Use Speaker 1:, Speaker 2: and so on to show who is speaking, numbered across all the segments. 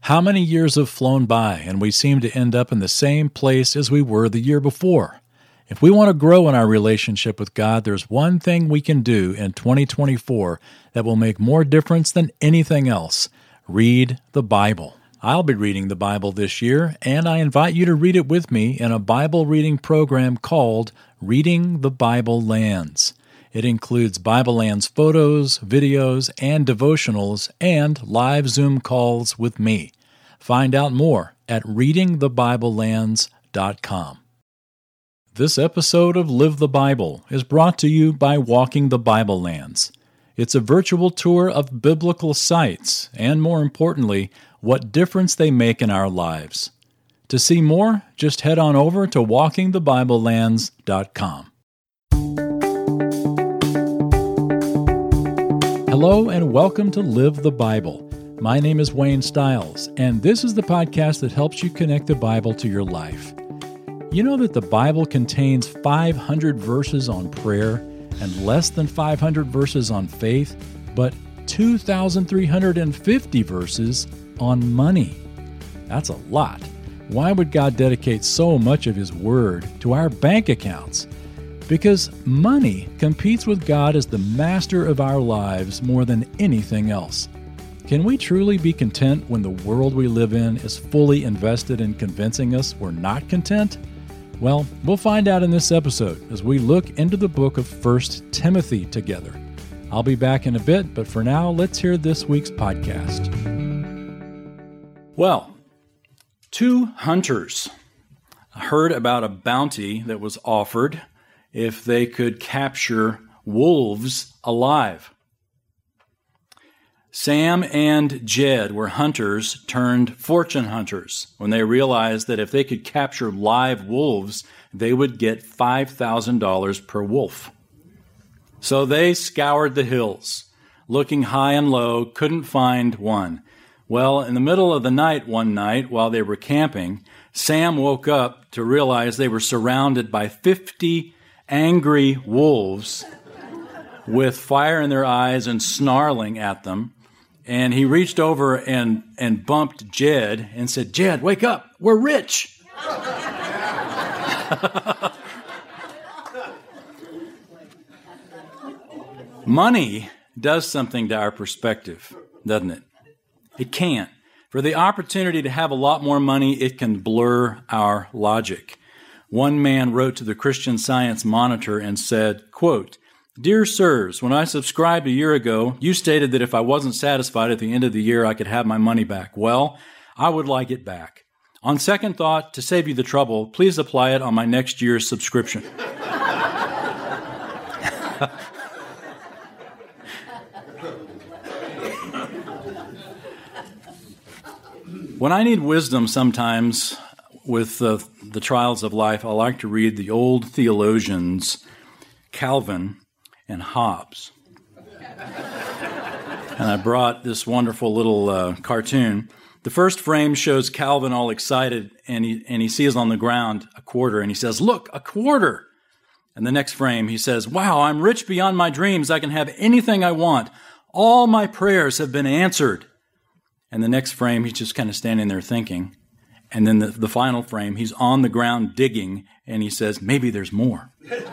Speaker 1: How many years have flown by and we seem to end up in the same place as we were the year before? If we want to grow in our relationship with God, there's one thing we can do in 2024 that will make more difference than anything else. Read the Bible. I'll be reading the Bible this year, and I invite you to read it with me in a Bible reading program called Reading the Bible Lands. It includes Bible Lands photos, videos, and devotionals, and live Zoom calls with me. Find out more at readingthebiblelands.com. This episode of Live the Bible is brought to you by Walking the Bible Lands. It's a virtual tour of biblical sites and, more importantly, what difference they make in our lives. To see more, just head on over to walkingthebiblelands.com. Hello and welcome to Live the Bible. My name is Wayne Stiles, and this is the podcast that helps you connect the Bible to your life. You know that the Bible contains 500 verses on prayer and less than 500 verses on faith, but 2,350 verses on money. That's a lot. Why would God dedicate so much of His Word to our bank accounts? Because money competes with God as the master of our lives more than anything else. Can we truly be content when the world we live in is fully invested in convincing us we're not content? Well, we'll find out in this episode as we look into the book of 1 Timothy together. I'll be back in a bit, but for now, let's hear this week's podcast. Well, two hunters heard about a bounty that was offered if they could capture wolves alive. Sam and Jed were hunters turned fortune hunters when they realized that if they could capture live wolves, they would get $5,000 per wolf. So they scoured the hills, looking high and low, couldn't find one. Well, in the middle of the night one night while they were camping, Sam woke up to realize they were surrounded by 50 angry wolves with fire in their eyes and snarling at them. And he reached over and bumped Jed and said, "Jed, wake up. We're rich." Money does something to our perspective, doesn't it? It can. For the opportunity to have a lot more money, it can blur our logic. One man wrote to the Christian Science Monitor and said, quote, "Dear sirs, when I subscribed a year ago, you stated that if I wasn't satisfied at the end of the year, I could have my money back. Well, I would like it back. On second thought, to save you the trouble, please apply it on my next year's subscription." When I need wisdom sometimes with the trials of life, I like to read the old theologians, Calvin and Hobbes. And I brought this wonderful little cartoon. The first frame shows Calvin all excited, and he sees on the ground a quarter, and he says, "Look, a quarter!" And the next frame, he says, "Wow, I'm rich beyond my dreams. I can have anything I want. All my prayers have been answered." And the next frame, he's just kind of standing there thinking. And then the final frame, he's on the ground digging, and he says, "Maybe there's more."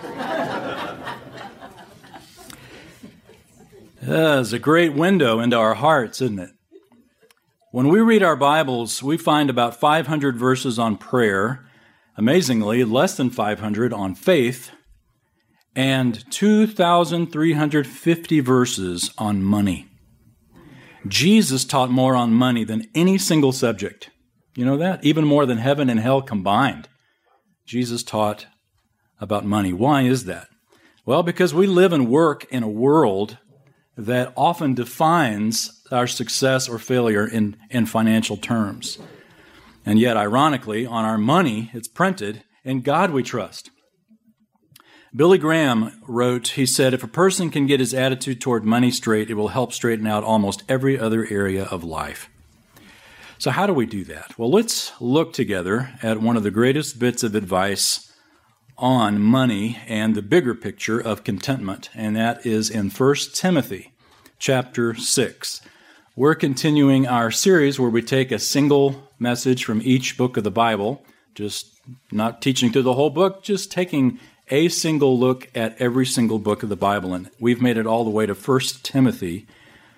Speaker 1: It's a great window into our hearts, isn't it? When we read our Bibles, we find about 500 verses on prayer, amazingly, less than 500 on faith, and 2,350 verses on money. Jesus taught more on money than any single subject. You know that? Even more than heaven and hell combined. Jesus taught about money. Why is that? Well, because we live and work in a world that often defines our success or failure in financial terms. And yet, ironically, on our money, it's printed, "In God we trust." Billy Graham wrote, he said, "If a person can get his attitude toward money straight, it will help straighten out almost every other area of life." So how do we do that? Well, let's look together at one of the greatest bits of advice on money and the bigger picture of contentment, and that is in 1 Timothy chapter 6. We're continuing our series where we take a single message from each book of the Bible, just not teaching through the whole book, just taking a single look at every single book of the Bible. And we've made it all the way to 1 Timothy.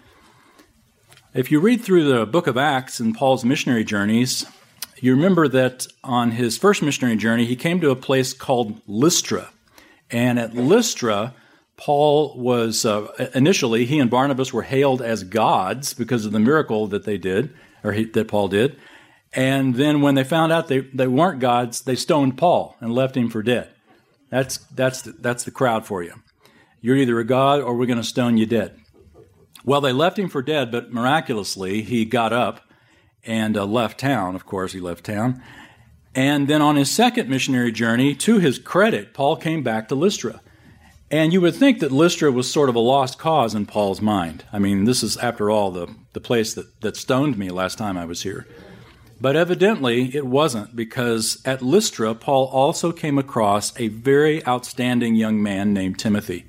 Speaker 1: If you read through the book of Acts and Paul's missionary journeys, you remember that on his first missionary journey, he came to a place called Lystra. And at Lystra, Paul was, initially, he and Barnabas were hailed as gods because of the miracle that they did, that Paul did. And then when they found out they weren't gods, they stoned Paul and left him for dead. That's the crowd for you. You're either a god or we're going to stone you dead. Well, they left him for dead, but miraculously, he got up and left town. Of course, he left town. And then on his second missionary journey, to his credit, Paul came back to Lystra. And you would think that Lystra was sort of a lost cause in Paul's mind. I mean, this is, after all, the place that stoned me last time I was here. But evidently, it wasn't, because at Lystra, Paul also came across a very outstanding young man named Timothy.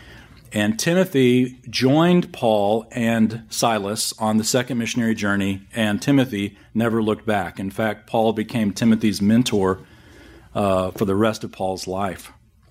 Speaker 1: And Timothy joined Paul and Silas on the second missionary journey, and Timothy never looked back. In fact, Paul became Timothy's mentor for the rest of Paul's life.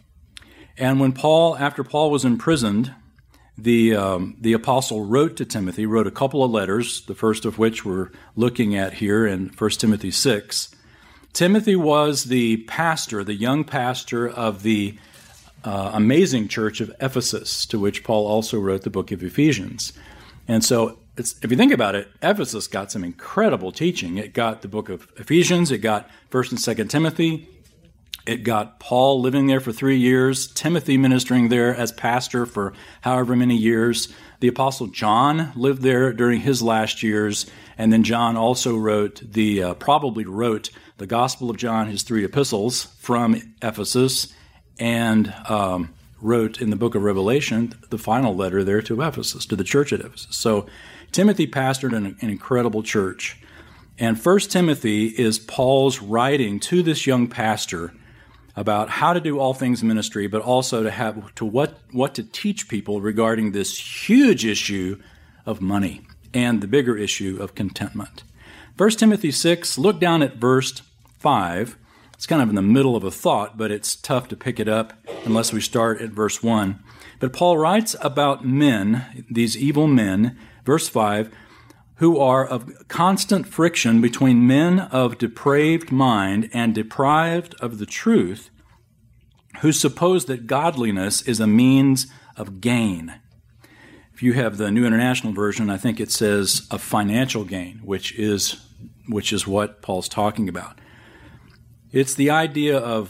Speaker 1: And after Paul was imprisoned, the apostle wrote to Timothy, wrote a couple of letters, the first of which we're looking at here in 1 Timothy 6. Timothy was the pastor, the young pastor of the amazing church of Ephesus, to which Paul also wrote the book of Ephesians. And so, if you think about it, Ephesus got some incredible teaching. It got the book of Ephesians, it got 1 and 2 Timothy, it got Paul living there for 3 years, Timothy ministering there as pastor for however many years. The Apostle John lived there during his last years, and then John also probably wrote the Gospel of John, his 3 epistles from Ephesus, and wrote in the book of Revelation the final letter there to Ephesus, to the church at Ephesus. So Timothy pastored an incredible church. And 1 Timothy is Paul's writing to this young pastor about how to do all things ministry, but also what to teach people regarding this huge issue of money and the bigger issue of contentment. 1 Timothy 6, look down at verse 5. It's kind of in the middle of a thought, but it's tough to pick it up unless we start at verse 1. But Paul writes about men, these evil men, verse 5, who are of constant friction between men of depraved mind and deprived of the truth, who suppose that godliness is a means of gain. If you have the New International Version, I think it says of financial gain, which is what Paul's talking about. It's the idea of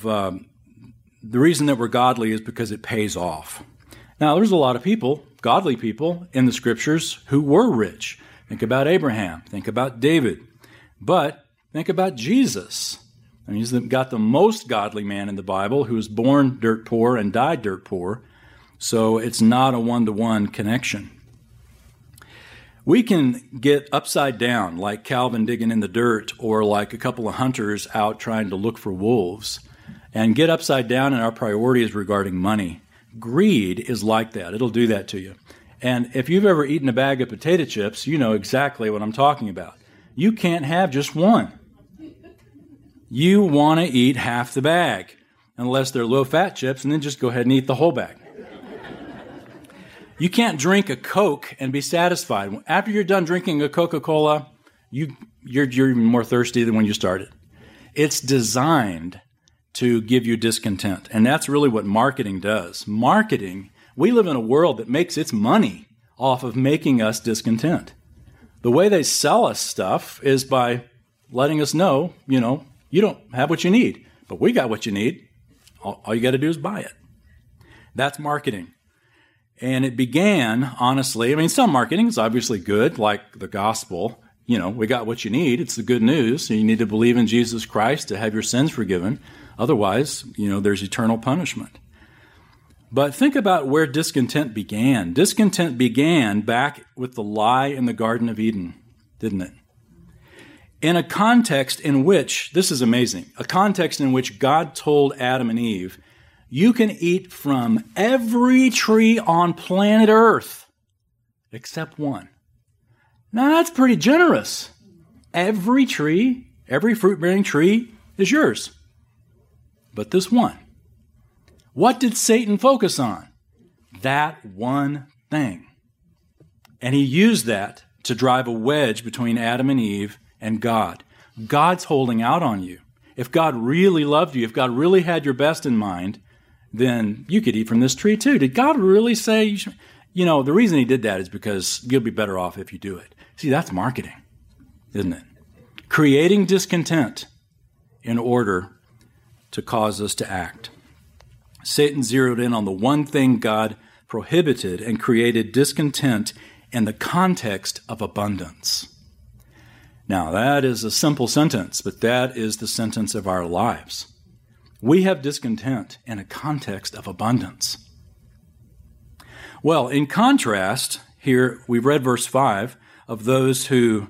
Speaker 1: the reason that we're godly is because it pays off. Now, there's a lot of people, godly people, in the Scriptures who were rich. Think about Abraham. Think about David. But think about Jesus. I mean, he's got the most godly man in the Bible who was born dirt poor and died dirt poor. So it's not a one-to-one connection. We can get upside down like Calvin digging in the dirt or like a couple of hunters out trying to look for wolves and get upside down in our priorities regarding money. Greed is like that. It'll do that to you. And if you've ever eaten a bag of potato chips, you know exactly what I'm talking about. You can't have just one. You want to eat half the bag, unless they're low-fat chips, and then just go ahead and eat the whole bag. You can't drink a Coke and be satisfied. After you're done drinking a Coca-Cola, you're even more thirsty than when you started. It's designed to give you discontent, and that's really what marketing does. Marketing, we live in a world that makes its money off of making us discontent. The way they sell us stuff is by letting us know, you don't have what you need, but we got what you need. All you got to do is buy it. That's marketing. And it began, honestly, some marketing is obviously good, like the gospel. We got what you need. It's the good news. You need to believe in Jesus Christ to have your sins forgiven. Otherwise, there's eternal punishment. But think about where discontent began. Discontent began back with the lie in the Garden of Eden, didn't it? In a context in which, this is amazing, a context in which God told Adam and Eve, you can eat from every tree on planet Earth except one. Now that's pretty generous. Every tree, every fruit-bearing tree is yours. But this one. What did Satan focus on? That one thing. And he used that to drive a wedge between Adam and Eve and God. God's holding out on you. If God really loved you, if God really had your best in mind, then you could eat from this tree too. Did God really say you should? The reason he did that is because you'll be better off if you do it. See, that's marketing, isn't it? Creating discontent in order to cause us to act. Satan zeroed in on the one thing God prohibited and created discontent in the context of abundance. Now, that is a simple sentence, but that is the sentence of our lives. We have discontent in a context of abundance. Well, in contrast, here we've read verse 5 of those who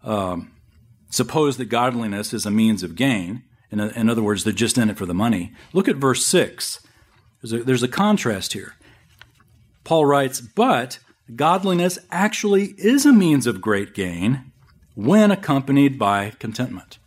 Speaker 1: suppose that godliness is a means of gain. In other words, they're just in it for the money. Look at verse 6. There's a contrast here. Paul writes, but godliness actually is a means of great gain when accompanied by contentment.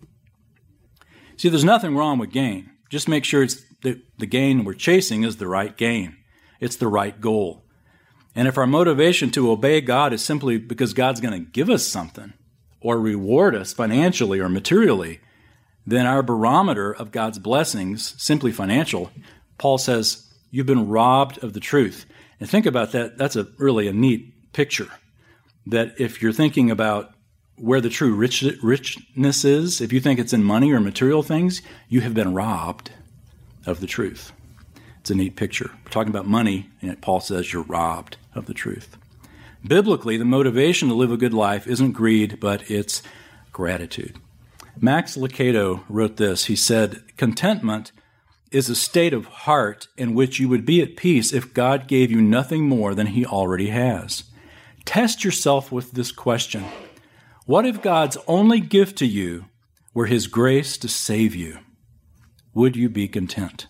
Speaker 1: See, there's nothing wrong with gain. Just make sure it's the gain we're chasing is the right gain. It's the right goal. And if our motivation to obey God is simply because God's going to give us something or reward us financially or materially, then our barometer of God's blessings, simply financial, Paul says, you've been robbed of the truth. And think about that. That's really a neat picture. That if you're thinking about where the true richness is, if you think it's in money or material things, you have been robbed of the truth. It's a neat picture. We're talking about money, and Paul says you're robbed of the truth. Biblically, the motivation to live a good life isn't greed, but it's gratitude. Max Lucado wrote this. He said, contentment is a state of heart in which you would be at peace if God gave you nothing more than he already has. Test yourself with this question. What if God's only gift to you were his grace to save you? Would you be content?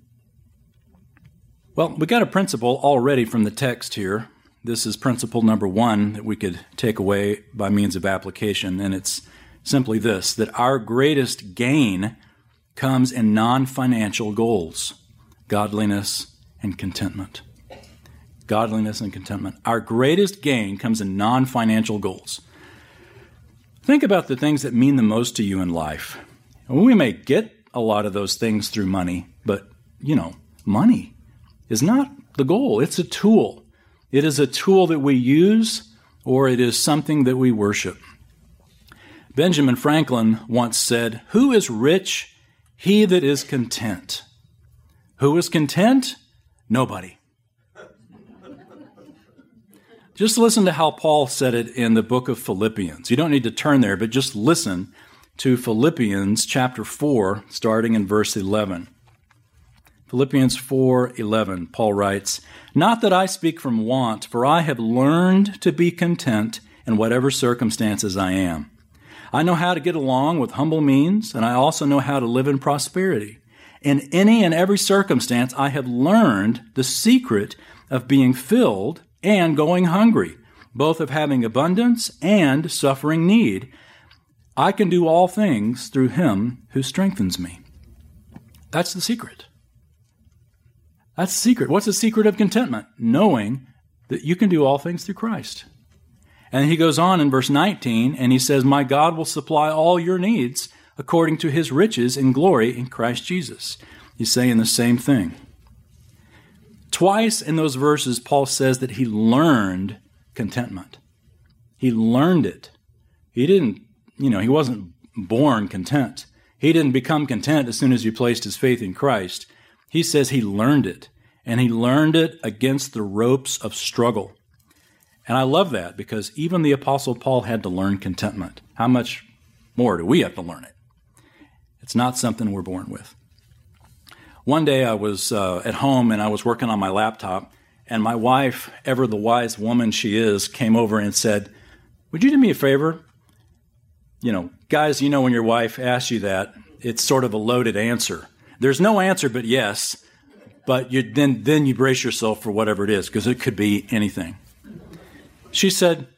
Speaker 1: Well, we got a principle already from the text here. This is principle number 1 that we could take away by means of application, and it's simply this, that our greatest gain comes in non-financial goals, godliness and contentment. Godliness and contentment. Our greatest gain comes in non-financial goals. Think about the things that mean the most to you in life. We may get a lot of those things through money, but, money is not the goal. It's a tool. It is a tool that we use, or it is something that we worship. Benjamin Franklin once said, "Who is rich? He that is content." Who is content? Nobody. Just listen to how Paul said it in the book of Philippians. You don't need to turn there, but just listen to Philippians chapter 4, starting in verse 11. Philippians 4:11, Paul writes, "Not that I speak from want, for I have learned to be content in whatever circumstances I am. I know how to get along with humble means, and I also know how to live in prosperity. In any and every circumstance, I have learned the secret of being filled and going hungry, both of having abundance and suffering need. I can do all things through him who strengthens me." That's the secret. That's the secret. What's the secret of contentment? Knowing that you can do all things through Christ. And he goes on in verse 19, and he says, "My God will supply all your needs according to his riches in glory in Christ Jesus." He's saying the same thing. Twice in those verses, Paul says that he learned contentment. He learned it. He didn't, he wasn't born content. He didn't become content as soon as he placed his faith in Christ. He says he learned it, and he learned it against the ropes of struggle. And I love that because even the Apostle Paul had to learn contentment. How much more do we have to learn it? It's not something we're born with. One day I was at home and I was working on my laptop, and my wife, ever the wise woman she is, came over and said, "Would you do me a favor?" Guys, when your wife asks you that, it's sort of a loaded answer. There's no answer but yes, but then you brace yourself for whatever it is, because it could be anything. She said,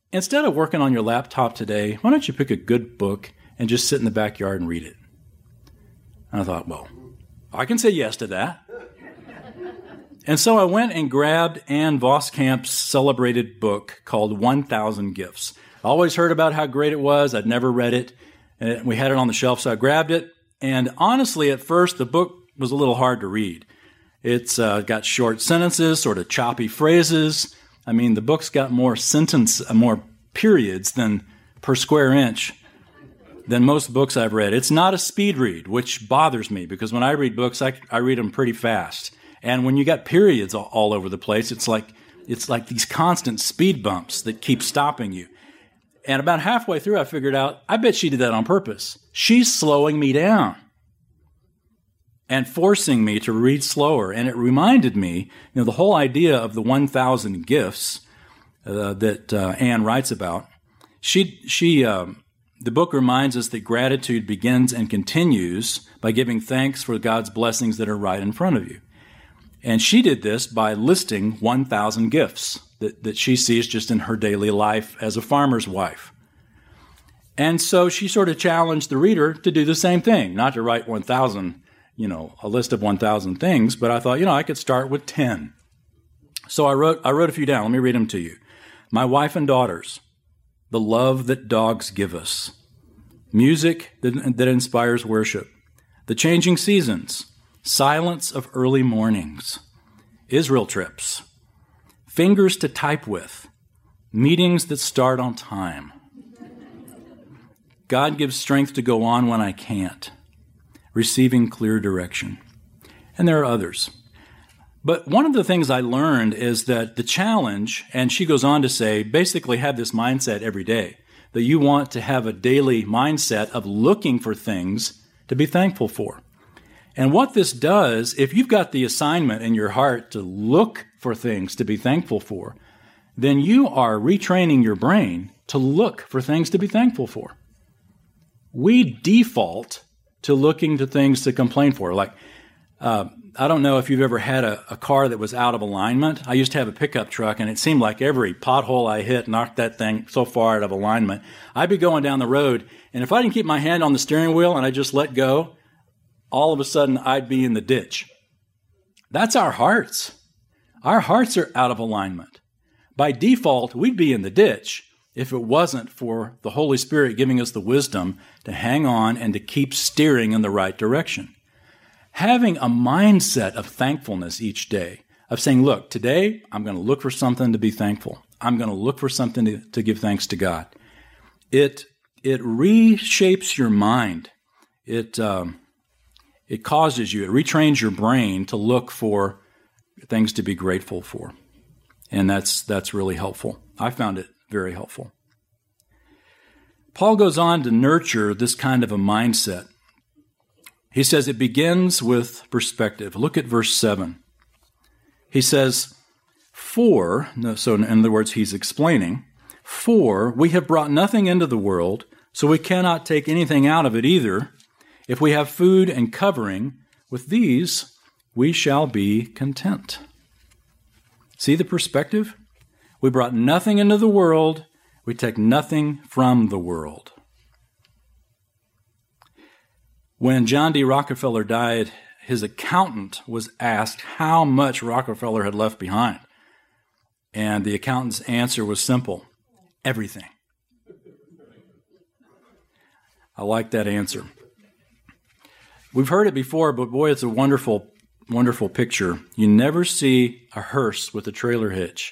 Speaker 1: instead of working on your laptop today, why don't you pick a good book and just sit in the backyard and read it? And I thought, well, I can say yes to that. And so I went and grabbed Ann Voskamp's celebrated book called 1,000 Gifts. I always heard about how great it was. I'd never read it. And we had it on the shelf, so I grabbed it. And honestly, at first, the book was a little hard to read. It's got short sentences, sort of choppy phrases. I mean, the book's got more periods than per square inch than most books I've read. It's not a speed read, which bothers me, because when I read books, I read them pretty fast. And when you got periods all over the place, it's like these constant speed bumps that keep stopping you. And about halfway through, I figured out, I bet she did that on purpose. She's slowing me down and forcing me to read slower. And it reminded me, the whole idea of the 1,000 gifts that Anne writes about. The book reminds us that gratitude begins and continues by giving thanks for God's blessings that are right in front of you. And she did this by listing 1,000 gifts that she sees just in her daily life as a farmer's wife. And so she sort of challenged the reader to do the same thing, not to write 1,000, a list of 1,000 things, but I thought, I could start with 10. So I wrote a few down. Let me read them to you. My wife and daughters, the love that dogs give us, music that inspires worship, the changing seasons, silence of early mornings, Israel trips, fingers to type with, meetings that start on time. God gives strength to go on when I can't, receiving clear direction. And there are others. But one of the things I learned is that the challenge, and she goes on to say, basically have this mindset every day, that you want to have a daily mindset of looking for things to be thankful for. And what this does, if you've got the assignment in your heart to look for things to be thankful for, then you are retraining your brain to look for things to be thankful for. We default to looking to things to complain for. Like, I don't know if you've ever had a car that was out of alignment. I used to have a pickup truck, and it seemed like every pothole I hit knocked that thing so far out of alignment. I'd be going down the road, and if I didn't keep my hand on the steering wheel and I just let go, all of a sudden I'd be in the ditch. That's our hearts. Our hearts are out of alignment. By default, we'd be in the ditch if it wasn't for the Holy Spirit giving us the wisdom to hang on and to keep steering in the right direction. Having a mindset of thankfulness each day, of saying, look, today I'm going to look for something to be thankful. I'm going to look for something to give thanks to God. It reshapes your mind. It causes you, it retrains your brain to look for things to be grateful for. And that's really helpful. I found it very helpful. Paul goes on to nurture this kind of a mindset. He says it begins with perspective. Look at verse 7. He says, so in other words, he's explaining, for we have brought nothing into the world, so we cannot take anything out of it either. If we have food and covering, with these we shall be content. See the perspective? We brought nothing into the world. We take nothing from the world. When John D. Rockefeller died, his accountant was asked how much Rockefeller had left behind. And the accountant's answer was simple: everything. I like that answer. We've heard it before, but boy, it's a wonderful, wonderful picture. You never see a hearse with a trailer hitch.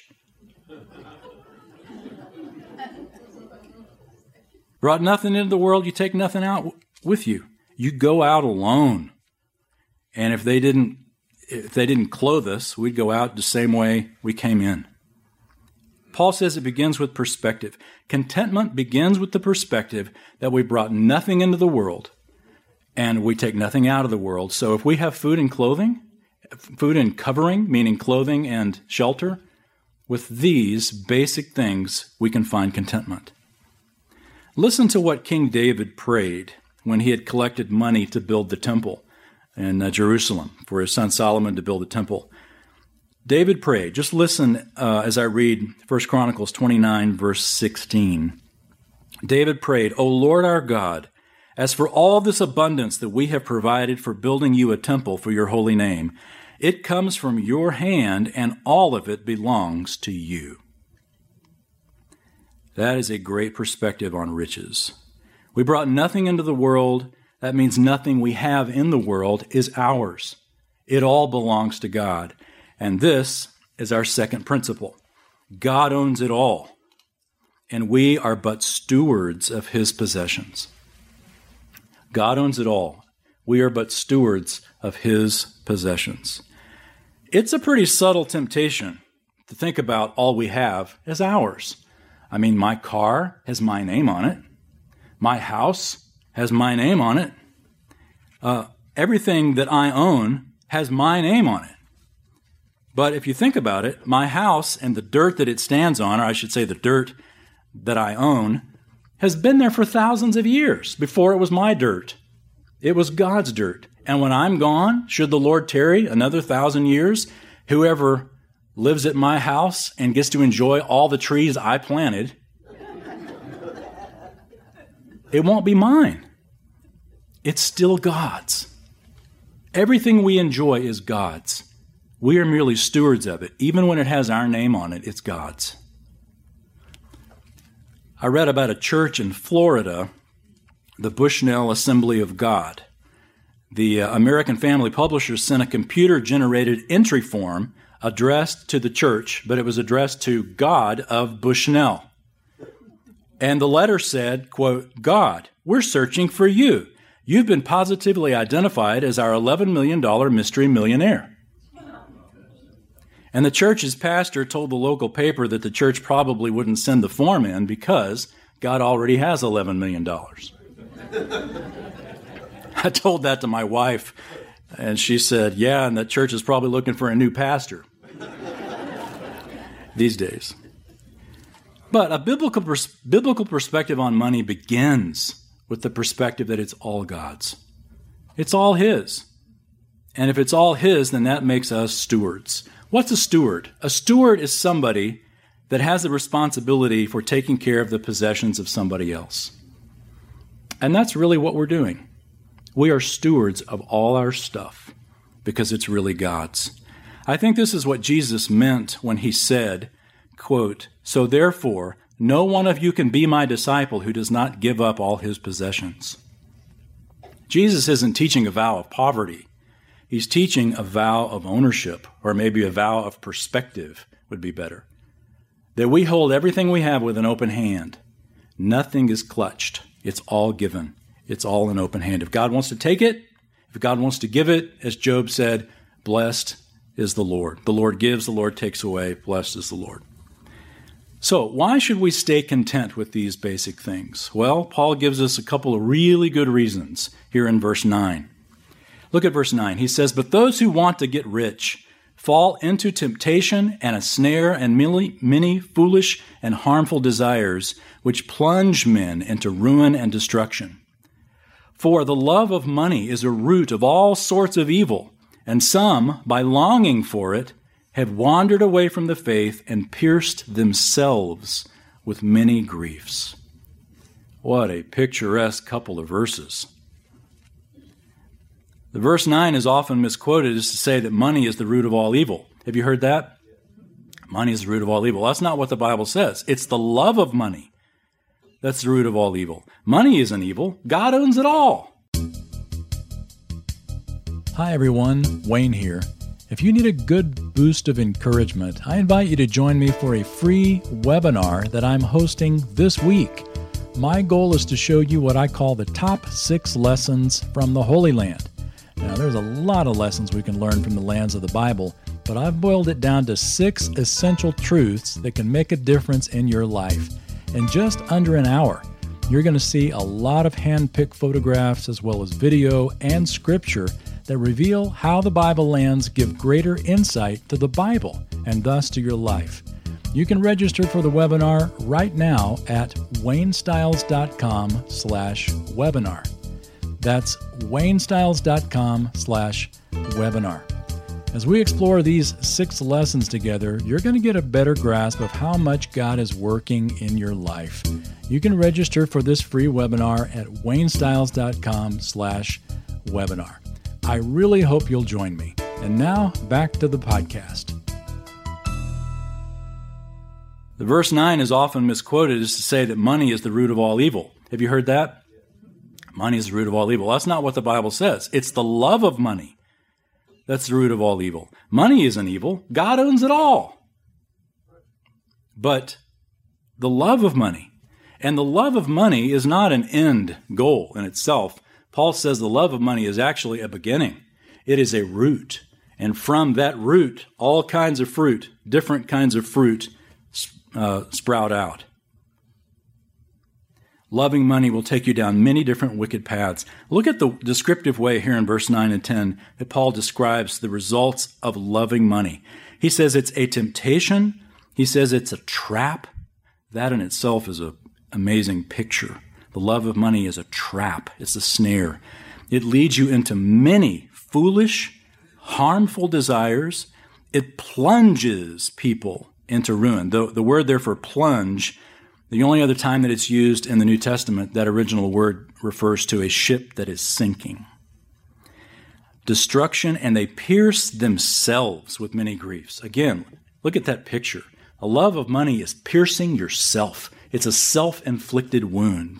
Speaker 1: Brought nothing into the world, you take nothing out with you. You go out alone. And if they didn't clothe us, we'd go out the same way we came in. Paul says it begins with perspective. Contentment begins with the perspective that we brought nothing into the world and we take nothing out of the world. So if we have food and clothing, food and covering, meaning clothing and shelter, with these basic things, we can find contentment. Listen to what King David prayed when he had collected money to build the temple in Jerusalem for his son Solomon to build the temple. David prayed. Just listen as I read 1 Chronicles 29, verse 16. David prayed, O Lord our God, as for all this abundance that we have provided for building you a temple for your holy name, it comes from your hand, and all of it belongs to you. That is a great perspective on riches. We brought nothing into the world. That means nothing we have in the world is ours. It all belongs to God. And this is our second principle. God owns it all, and we are but stewards of his possessions. God owns it all. We are but stewards of his possessions. It's a pretty subtle temptation to think about all we have as ours. I mean, my car has my name on it. My house has my name on it. Everything that I own has my name on it. But if you think about it, my house and the dirt that it stands on, or I should say the dirt that I own, has been there for thousands of years before it was my dirt. It was God's dirt. And when I'm gone, should the Lord tarry another 1,000 years, whoever lives at my house and gets to enjoy all the trees I planted, it won't be mine. It's still God's. Everything we enjoy is God's. We are merely stewards of it. Even when it has our name on it, it's God's. I read about a church in Florida, the Bushnell Assembly of God. The American Family Publishers sent a computer-generated entry form addressed to the church, but it was addressed to God of Bushnell. And the letter said, quote, God, we're searching for you. You've been positively identified as our $11 million mystery millionaire. And the church's pastor told the local paper that the church probably wouldn't send the form in because God already has $11 million. I told that to my wife, and she said, yeah, and that church is probably looking for a new pastor these days. But a biblical perspective on money begins with the perspective that it's all God's. It's all his. And if it's all his, then that makes us stewards. What's a steward? A steward is somebody that has the responsibility for taking care of the possessions of somebody else. And that's really what we're doing. We are stewards of all our stuff because it's really God's. I think this is what Jesus meant when he said, quote, so therefore, no one of you can be my disciple who does not give up all his possessions. Jesus isn't teaching a vow of poverty. He's teaching a vow of ownership, or maybe a vow of perspective would be better. That we hold everything we have with an open hand. Nothing is clutched. It's all given. It's all an open hand. If God wants to take it, if God wants to give it, as Job said, blessed is the Lord. The Lord gives, the Lord takes away. Blessed is the Lord. So why should we stay content with these basic things? Well, Paul gives us a couple of really good reasons here in verse 9. Look at verse 9. He says, but those who want to get rich fall into temptation and a snare and many foolish and harmful desires, which plunge men into ruin and destruction. For the love of money is a root of all sorts of evil, and some, by longing for it, have wandered away from the faith and pierced themselves with many griefs. What a picturesque couple of verses. The verse 9 is often misquoted as to say that money is the root of all evil. Have you heard that? Money is the root of all evil. That's not what the Bible says. It's the love of money that's the root of all evil. Money isn't evil. God owns it all.
Speaker 2: Hi everyone, Wayne here. If you need a good boost of encouragement, I invite you to join me for a free webinar that I'm hosting this week. My goal is to show you what I call the top 6 lessons from the Holy Land. Now, there's a lot of lessons we can learn from the lands of the Bible, but I've boiled it down to 6 essential truths that can make a difference in your life. In just under an hour, you're going to see a lot of hand-picked photographs as well as video and scripture that reveal how the Bible lands give greater insight to the Bible and thus to your life. You can register for the webinar right now at waynestyles.com/webinar. That's waynestyles.com/webinar. As we explore these 6 lessons together, you're going to get a better grasp of how much God is working in your life. You can register for this free webinar at waynestyles.com/webinar. I really hope you'll join me. And now, back to the podcast.
Speaker 1: The verse 9 is often misquoted as to say that money is the root of all evil. Have you heard that? Money is the root of all evil. That's not what the Bible says. It's the love of money that's the root of all evil. Money isn't evil. God owns it all. But the love of money, and the love of money is not an end goal in itself. Paul says the love of money is actually a beginning. It is a root. And from that root, all kinds of fruit, different kinds of fruit, sprout out. Loving money will take you down many different wicked paths. Look at the descriptive way here in verse 9 and 10 that Paul describes the results of loving money. He says it's a temptation. He says it's a trap. That in itself is an amazing picture. The love of money is a trap. It's a snare. It leads you into many foolish, harmful desires. It plunges people into ruin. The word there for plunge, the only other time that it's used in the New Testament, that original word refers to a ship that is sinking. Destruction, and they pierce themselves with many griefs. Again, look at that picture. A love of money is piercing yourself. It's a self-inflicted wound.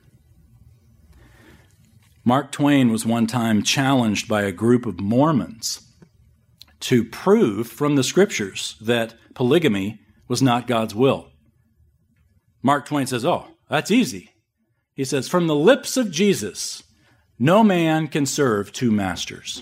Speaker 1: Mark Twain was one time challenged by a group of Mormons to prove from the Scriptures that polygamy was not God's will. Mark Twain says, "Oh, that's easy." He says, "From the lips of Jesus, no man can serve 2 masters."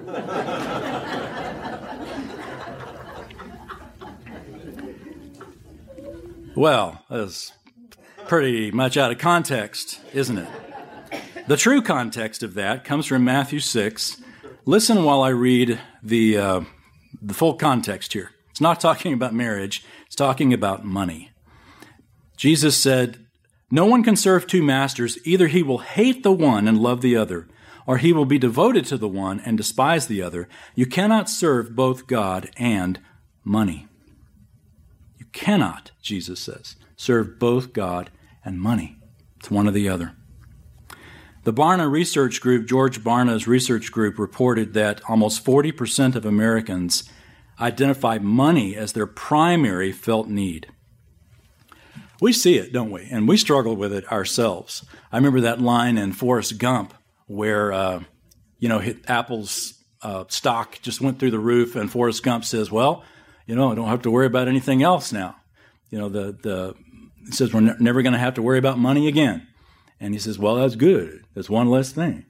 Speaker 1: Well, that's pretty much out of context, isn't it? The true context of that comes from Matthew 6. Listen while I read the full context here. It's not talking about marriage. It's talking about money. Jesus said, "No one can serve 2 masters. Either he will hate the one and love the other, or he will be devoted to the one and despise the other. You cannot serve both God and money." You cannot, Jesus says, serve both God and money. It's one or the other. The Barna Research Group, George Barna's research group, reported that almost 40% of Americans identify money as their primary felt need. We see it, don't we? And we struggle with it ourselves. I remember that line in Forrest Gump where, Apple's stock just went through the roof, and Forrest Gump says, "Well, I don't have to worry about anything else now." He says, "We're never going to have to worry about money again." And he says, "Well, that's good. That's one less thing."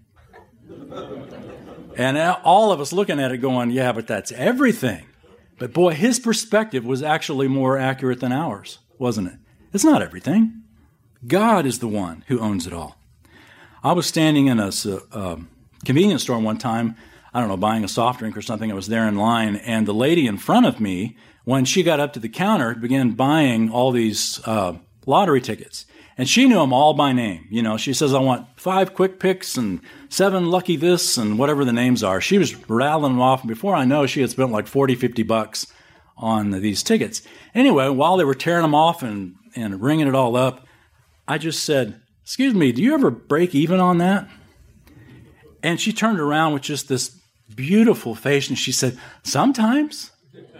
Speaker 1: And all of us looking at it going, "Yeah, but that's everything." But boy, his perspective was actually more accurate than ours, wasn't it? It's not everything. God is the one who owns it all. I was standing in a convenience store one time, buying a soft drink or something. I was there in line, and the lady in front of me, when she got up to the counter, began buying all these lottery tickets. And she knew them all by name. She says, "I want 5 quick picks and 7 lucky this," and whatever the names are. She was rattling them off, and before I know, she had spent like $40-50 on these tickets. Anyway, while they were tearing them off and ringing it all up, I just said, "Excuse me, do you ever break even on that?" And she turned around with just this beautiful face, and she said, "Sometimes."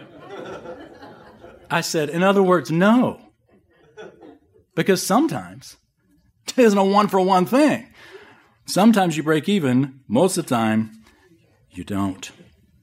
Speaker 1: I said, "In other words, no. Because sometimes it isn't a one-for-one thing. Sometimes you break even. Most of the time, you don't."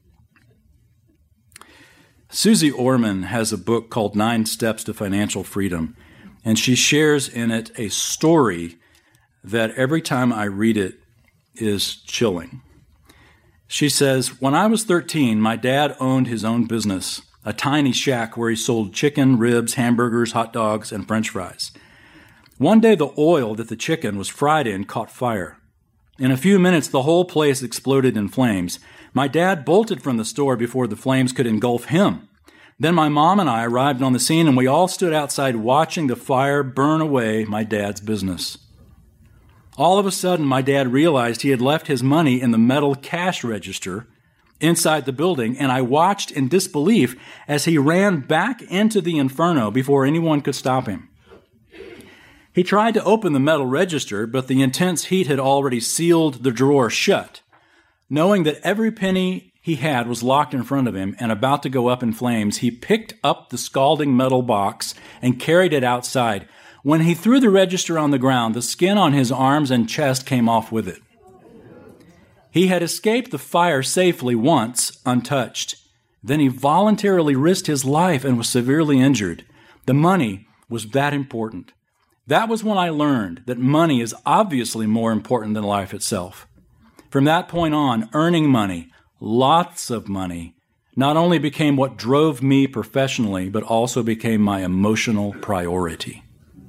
Speaker 1: Susie Orman has a book called 9 Steps to Financial Freedom, and she shares in it a story that every time I read it is chilling. She says, "When I was 13, my dad owned his own business, a tiny shack where he sold chicken, ribs, hamburgers, hot dogs, and French fries. One day, the oil that the chicken was fried in caught fire. In a few minutes, the whole place exploded in flames. My dad bolted from the store before the flames could engulf him. Then my mom and I arrived on the scene, and we all stood outside watching the fire burn away my dad's business. All of a sudden, my dad realized he had left his money in the metal cash register inside the building, and I watched in disbelief as he ran back into the inferno before anyone could stop him. He tried to open the metal register, but the intense heat had already sealed the drawer shut. Knowing that every penny he had was locked in front of him and about to go up in flames, he picked up the scalding metal box and carried it outside. When he threw the register on the ground, the skin on his arms and chest came off with it. He had escaped the fire safely once, untouched. Then he voluntarily risked his life and was severely injured. The money was that important. That was when I learned that money is obviously more important than life itself. From that point on, earning money, lots of money, not only became what drove me professionally, but also became my emotional priority.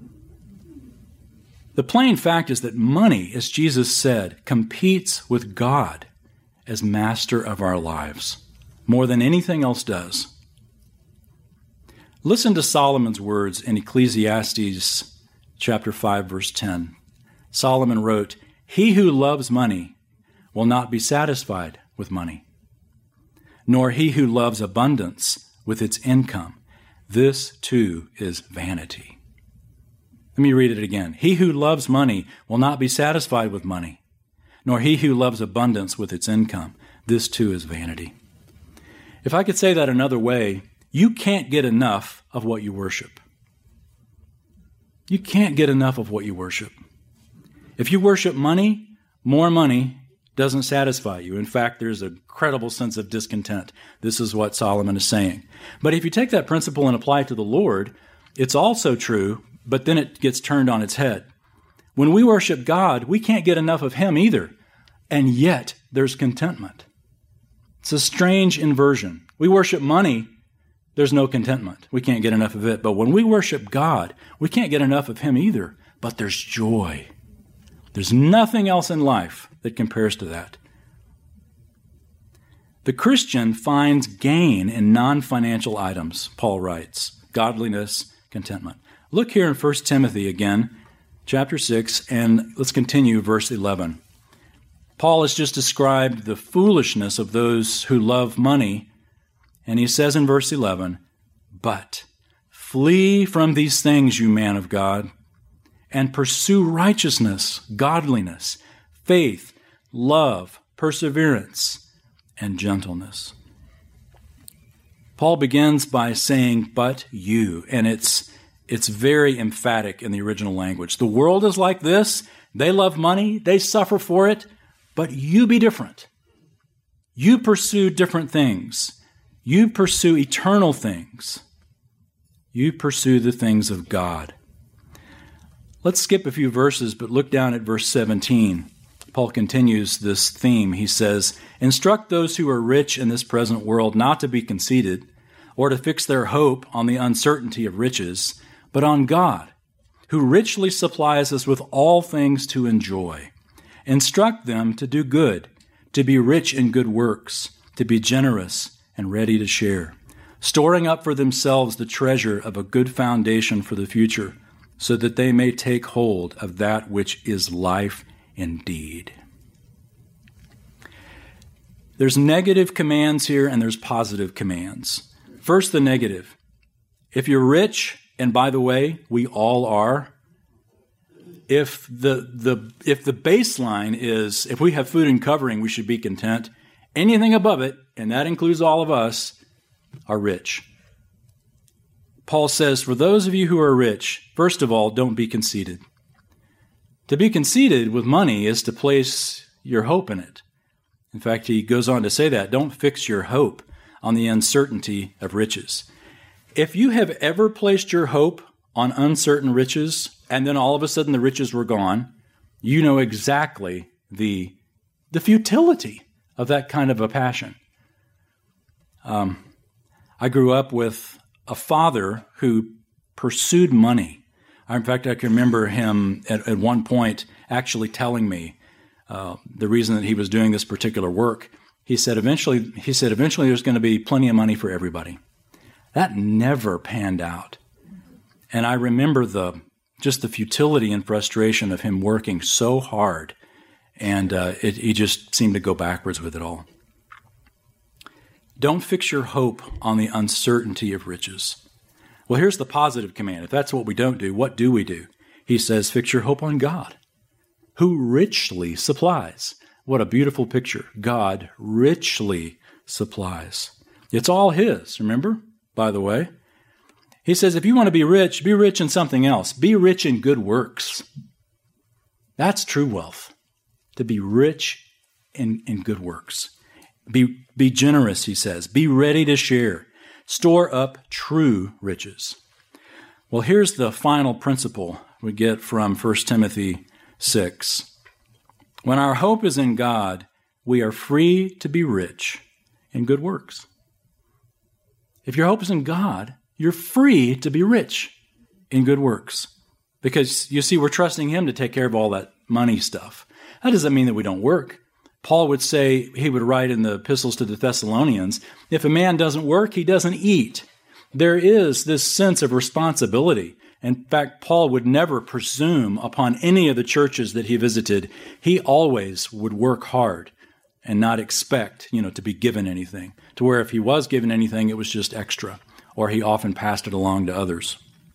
Speaker 1: The plain fact is that money, as Jesus said, competes with God as master of our lives more than anything else does. Listen to Solomon's words in Ecclesiastes chapter 5, verse 10. Solomon wrote, "He who loves money will not be satisfied with money, nor he who loves abundance with its income. This too is vanity." Let me read it again. "He who loves money will not be satisfied with money, nor he who loves abundance with its income. This too is vanity." If I could say that another way, you can't get enough of what you worship. You can't get enough of what you worship. If you worship money, more money doesn't satisfy you. In fact, there's a credible sense of discontent. This is what Solomon is saying. But if you take that principle and apply it to the Lord, it's also true, but then it gets turned on its head. When we worship God, we can't get enough of Him either, and yet there's contentment. It's a strange inversion. We worship money, there's no contentment. We can't get enough of it. But when we worship God, we can't get enough of Him either, but there's joy. There's nothing else in life that compares to that. The Christian finds gain in non-financial items, Paul writes, godliness, contentment. Look here in 1 Timothy again, chapter 6, and let's continue verse 11. Paul has just described the foolishness of those who love money, and he says in verse 11, "But flee from these things, you man of God, and pursue righteousness, godliness, faith, love, perseverance, and gentleness." Paul begins by saying, "But you," and it's very emphatic in the original language. The world is like this. They love money. They suffer for it. But you be different. You pursue different things. You pursue eternal things. You pursue the things of God. Let's skip a few verses, but look down at verse 17. Paul continues this theme. He says, "Instruct those who are rich in this present world not to be conceited, or to fix their hope on the uncertainty of riches, but on God, who richly supplies us with all things to enjoy. Instruct them to do good, to be rich in good works, to be generous and ready to share, storing up for themselves the treasure of a good foundation for the future, so that they may take hold of that which is life indeed." There's negative commands here and there's positive commands. First, the negative. If you're rich, and by the way, we all are, if the baseline is, if we have food and covering, we should be content. Anything above it, and that includes all of us, are rich. Paul says, for those of you who are rich, first of all, don't be conceited. To be conceited with money is to place your hope in it. In fact, he goes on to say that. Don't fix your hope on the uncertainty of riches. If you have ever placed your hope on uncertain riches, and then all of a sudden the riches were gone, you know exactly the futility of that kind of a passion. I grew up with a father who pursued money. In fact, I can remember him at one point actually telling me the reason that he was doing this particular work. He said eventually there's going to be plenty of money for everybody. That never panned out. And I remember just the futility and frustration of him working so hard, and he just seemed to go backwards with it all. Don't fix your hope on the uncertainty of riches. Well, here's the positive command. If that's what we don't do, what do we do? He says, fix your hope on God, who richly supplies. What a beautiful picture. God richly supplies. It's all His, remember, by the way. He says, if you want to be rich in something else. Be rich in good works. That's true wealth, to be rich in good works. Be generous, he says. Be ready to share. Store up true riches. Well, here's the final principle we get from 1 Timothy 6. When our hope is in God, we are free to be rich in good works. If your hope is in God, you're free to be rich in good works. Because, you see, we're trusting Him to take care of all that money stuff. That doesn't mean that we don't work. Paul would say, he would write in the epistles to the Thessalonians, if a man doesn't work, he doesn't eat. There is this sense of responsibility. In fact, Paul would never presume upon any of the churches that he visited. He always would work hard and not expect, to be given anything. To where if he was given anything, it was just extra, or he often passed it along to others.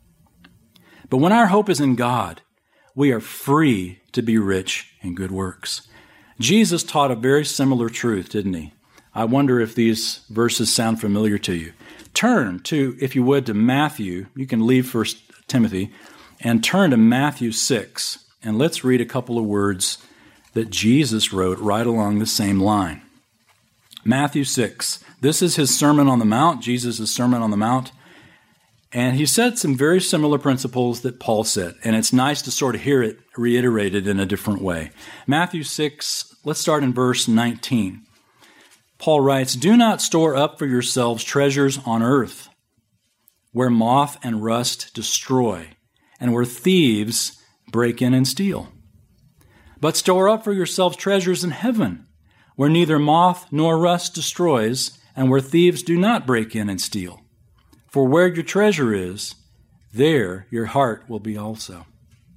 Speaker 1: But when our hope is in God, we are free to be rich in good works. Jesus taught a very similar truth, didn't he? I wonder if these verses sound familiar to you. Turn to, if you would, to Matthew. You can leave 1 Timothy and turn to Matthew 6. And let's read a couple of words that Jesus wrote right along the same line. Matthew 6. This is his Sermon on the Mount, Jesus' Sermon on the Mount. And he said some very similar principles that Paul said. And it's nice to sort of hear it reiterated in a different way. Matthew 6, let's start in verse 19. Paul writes, do not store up for yourselves treasures on earth, where moth and rust destroy, and where thieves break in and steal. But store up for yourselves treasures in heaven, where neither moth nor rust destroys, and where thieves do not break in and steal. For where your treasure is, there your heart will be also.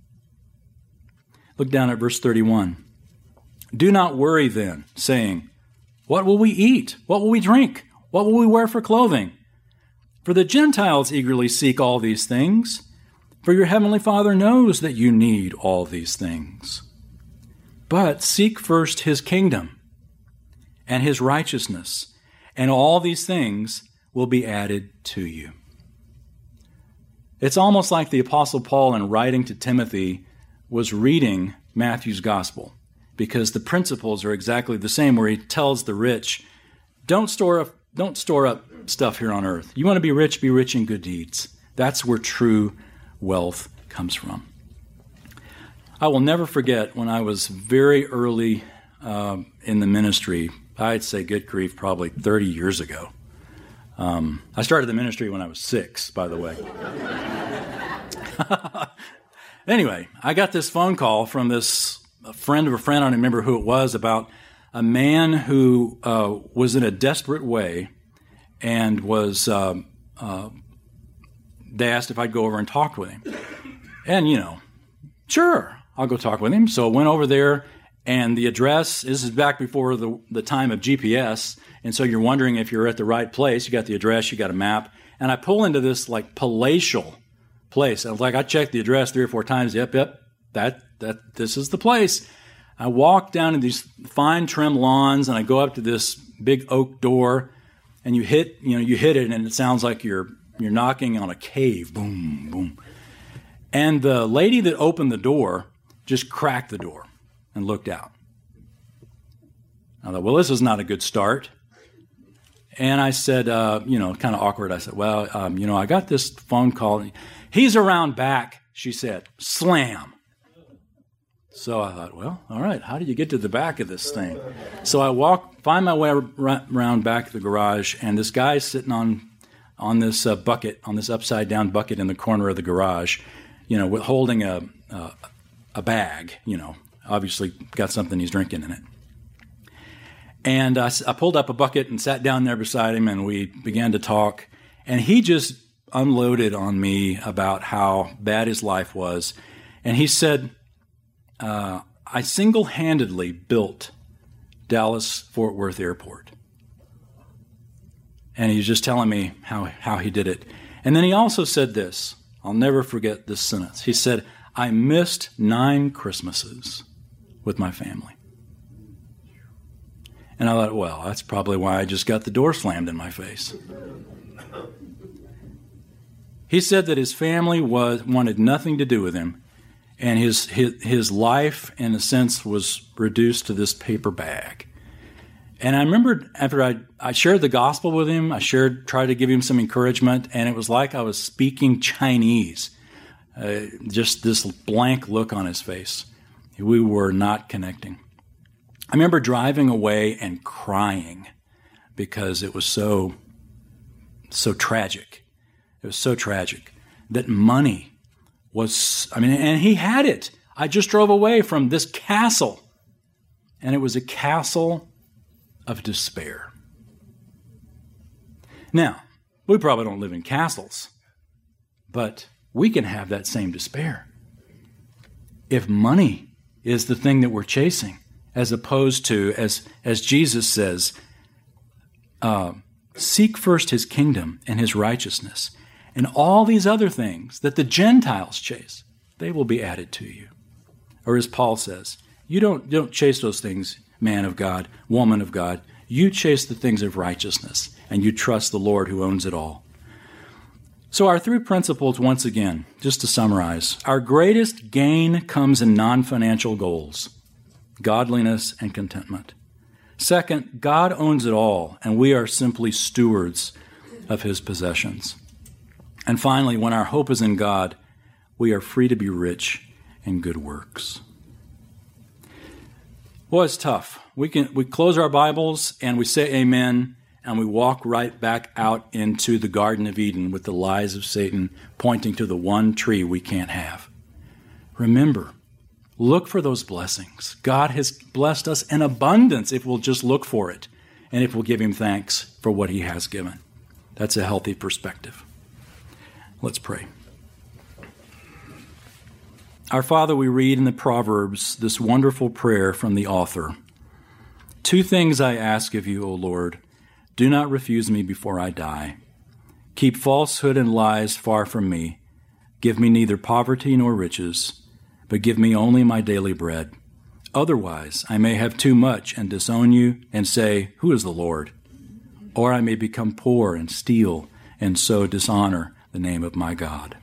Speaker 1: Look down at verse 31. Do not worry then, saying, what will we eat? What will we drink? What will we wear for clothing? For the Gentiles eagerly seek all these things, for your heavenly Father knows that you need all these things. But seek first His kingdom and His righteousness, and all these things will be added to you. It's almost like the Apostle Paul, in writing to Timothy, was reading Matthew's gospel, because the principles are exactly the same, where he tells the rich, don't store up stuff here on earth. You want to be rich in good deeds. That's where true wealth comes from. I will never forget when I was very early in the ministry. I'd say, good grief, probably 30 years ago. I started the ministry when I was 6, by the way. Anyway, I got this phone call from a friend of a friend, I don't remember who it was, about a man who was in a desperate way and was, they asked if I'd go over and talk with him. And, sure, I'll go talk with him. So I went over there, and the address, this is back before the time of GPS, and so you're wondering if you're at the right place. You got the address, you got a map, and I pull into this palatial place. I checked the address 3 or 4 times. Yep, this is the place. I walk down in these fine trim lawns, and I go up to this big oak door, and you hit it, and it sounds like you're knocking on a cave. Boom, boom. And the lady that opened the door just cracked the door and looked out. I thought, well, this is not a good start. And I said, kind of awkward, I said, well, I got this phone call. He's around back, she said. Slam. So I thought, well, all right, how do you get to the back of this thing? So I find my way around back of the garage, and this guy's sitting on this bucket, on this upside-down bucket in the corner of the garage, holding a bag, obviously got something he's drinking in it. And I pulled up a bucket and sat down there beside him, and we began to talk. And he just unloaded on me about how bad his life was. And he said, I single-handedly built Dallas-Fort Worth Airport. And he was just telling me how he did it. And then he also said this. I'll never forget this sentence. He said, I missed 9 Christmases with my family. And I thought, well, that's probably why I just got the door slammed in my face. He said that his family wanted nothing to do with him, and his life, in a sense, was reduced to this paper bag. And I remember after I shared the gospel with him, tried to give him some encouragement, and it was like I was speaking Chinese. Just this blank look on his face. We were not connecting. I remember driving away and crying because it was so tragic. It was so tragic that money was, and he had it. I just drove away from this castle, and it was a castle of despair. Now, we probably don't live in castles, but we can have that same despair. If money is the thing that we're chasing, as opposed to, as Jesus says, seek first his kingdom and his righteousness, and all these other things that the Gentiles chase, they will be added to you. Or as Paul says, you don't chase those things, man of God, woman of God. You chase the things of righteousness, and you trust the Lord who owns it all. So our 3 principles, once again, just to summarize, our greatest gain comes in non-financial goals, godliness and contentment. Second, God owns it all, and we are simply stewards of his possessions. And finally, when our hope is in God, we are free to be rich in good works. Well, it's tough. We close our Bibles and we say amen, and we walk right back out into the Garden of Eden with the lies of Satan pointing to the one tree we can't have. Remember, look for those blessings. God has blessed us in abundance if we'll just look for it and if we'll give him thanks for what he has given. That's a healthy perspective. Let's pray. Our Father, we read in the Proverbs this wonderful prayer from the author. 2 things I ask of you, O Lord. Do not refuse me before I die. Keep falsehood and lies far from me. Give me neither poverty nor riches, but give me only my daily bread. Otherwise, I may have too much and disown you and say, who is the Lord? Or I may become poor and steal and so dishonor the name of my God.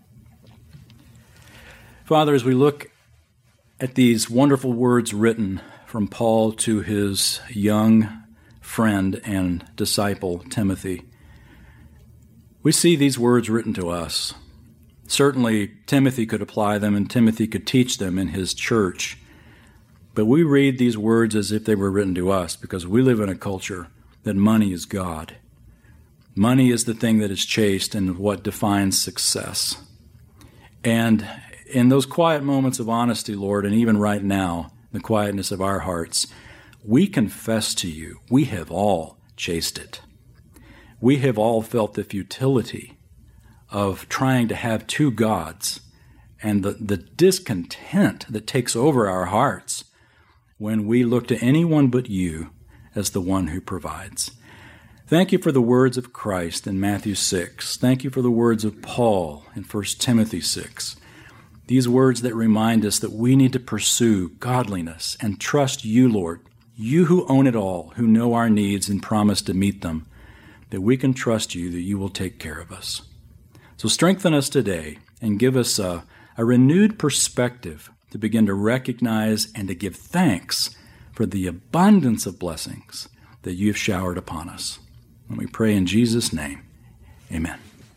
Speaker 1: Father, as we look at these wonderful words written from Paul to his young friend and disciple, Timothy, we see these words written to us. Certainly, Timothy could apply them and Timothy could teach them in his church. But we read these words as if they were written to us because we live in a culture that money is God. Money is the thing that is chased and what defines success. And in those quiet moments of honesty, Lord, and even right now, the quietness of our hearts, we confess to you, we have all chased it. We have all felt the futility of trying to have 2 gods and the discontent that takes over our hearts when we look to anyone but you as the one who provides. Thank you for the words of Christ in Matthew 6. Thank you for the words of Paul in 1 Timothy 6. These words that remind us that we need to pursue godliness and trust you, Lord, you who own it all, who know our needs and promise to meet them, that we can trust you that you will take care of us. So strengthen us today and give us a renewed perspective to begin to recognize and to give thanks for the abundance of blessings that you've showered upon us. And we pray in Jesus' name, amen.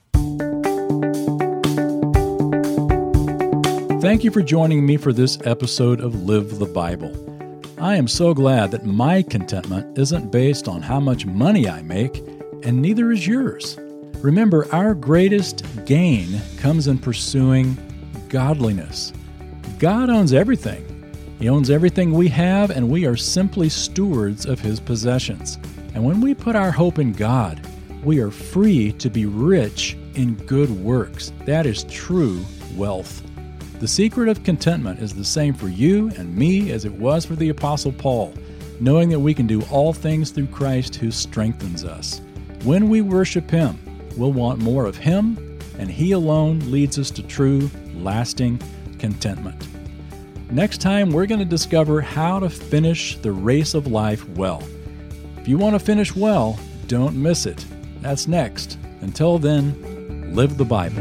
Speaker 2: Thank you for joining me for this episode of Live the Bible. I am so glad that my contentment isn't based on how much money I make, and neither is yours. Remember, our greatest gain comes in pursuing godliness. God owns everything. He owns everything we have, and we are simply stewards of his possessions. And when we put our hope in God, we are free to be rich in good works. That is true wealth. The secret of contentment is the same for you and me as it was for the Apostle Paul, knowing that we can do all things through Christ who strengthens us. When we worship Him, we'll want more of Him, and He alone leads us to true, lasting contentment. Next time, we're going to discover how to finish the race of life well. If you want to finish well, don't miss it. That's next. Until then, live the Bible.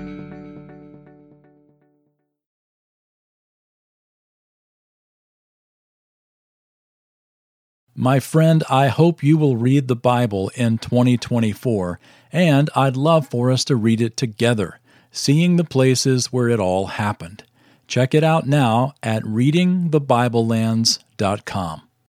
Speaker 2: My friend, I hope you will read the Bible in 2024, and I'd love for us to read it together, seeing the places where it all happened. Check it out now at readingthebiblelands.com.